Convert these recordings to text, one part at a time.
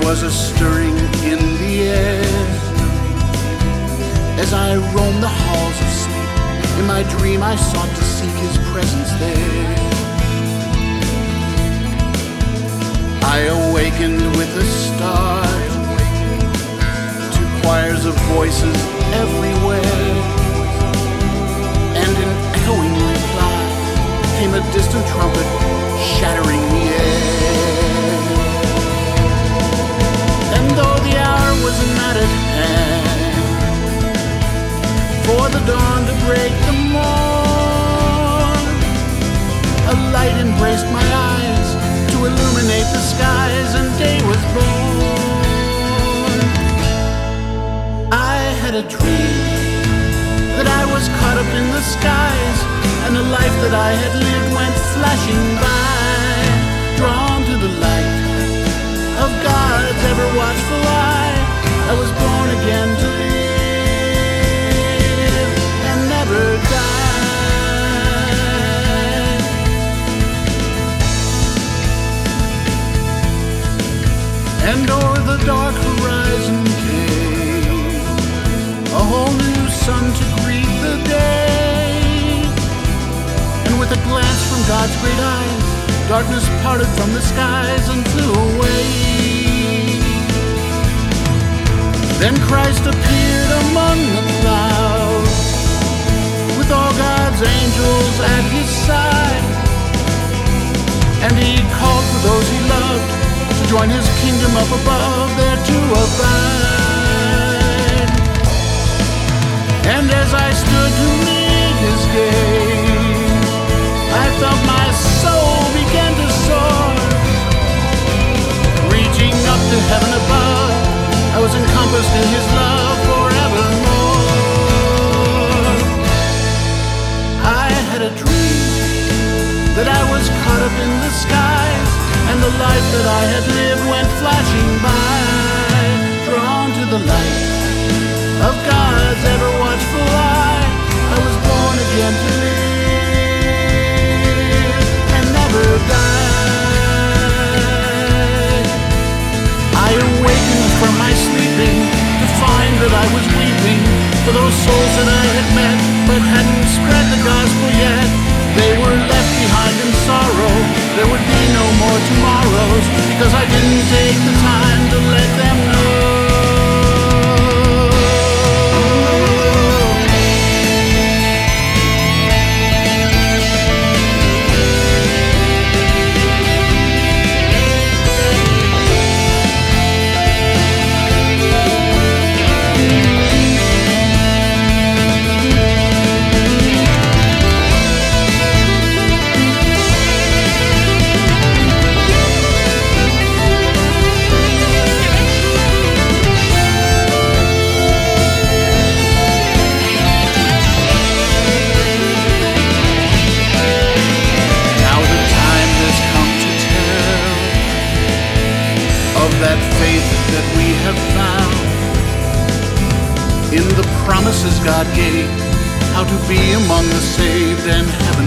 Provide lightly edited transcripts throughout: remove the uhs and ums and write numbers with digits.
was a stirring in the air as I roamed the halls of sleep. In my dream I sought to seek his presence there. I awakened with a start to choirs of voices everywhere, and in echoing reply came a distant trumpet shattering the air. And though the hour was not at hand for the dawn to break the morn, a light embraced my eyes to illuminate the skies, and day was born. I had a dream that I was caught up in the skies, and the life that I had lived went flashing by, drawn to the light of God's ever-watchful eye. I was born again to live and never die. And o'er the dark horizon came a whole new sun to greet the day, and with a glance from God's great eyes, darkness parted from the skies and flew away. Then Christ appeared among the clouds, with all God's angels at his side, and he called for those he loved to join his kingdom up above, there to abide. And as I stood to meet his gaze, I felt my soul begin to soar. Reaching up to heaven above, I was encompassed in his love forevermore. I had a dream that I was caught up in the skies, and the life that I had lived went flashing by, drawn to the light of God's ever-watchful eye. I was born again to live and never die. I awakened from my sleeping to find that I was weeping for those souls that I had met but hadn't spread the gospel yet. They were left behind in sorrow. There would be no more tomorrows, because I didn't take the time to let them know. That faith that we have found in the promises God gave, how to be among the saved and heaven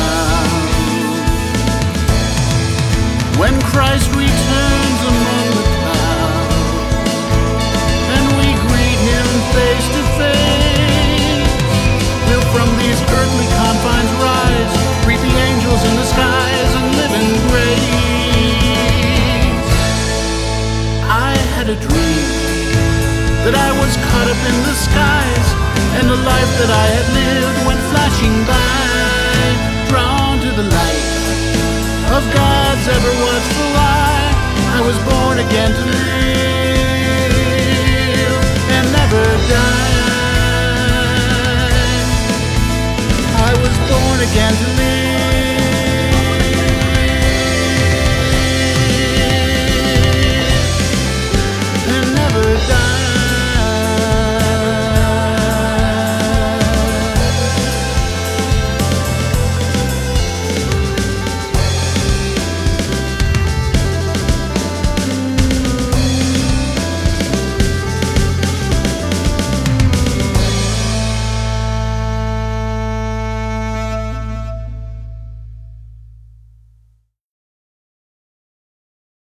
bound. When Christ returns among the clouds, and we greet him face to face, we'll from these earthly confines rise, greet the angels in the skies, and live in grace. I had a dream that I was caught up in the skies, and the life that I had lived went flashing by,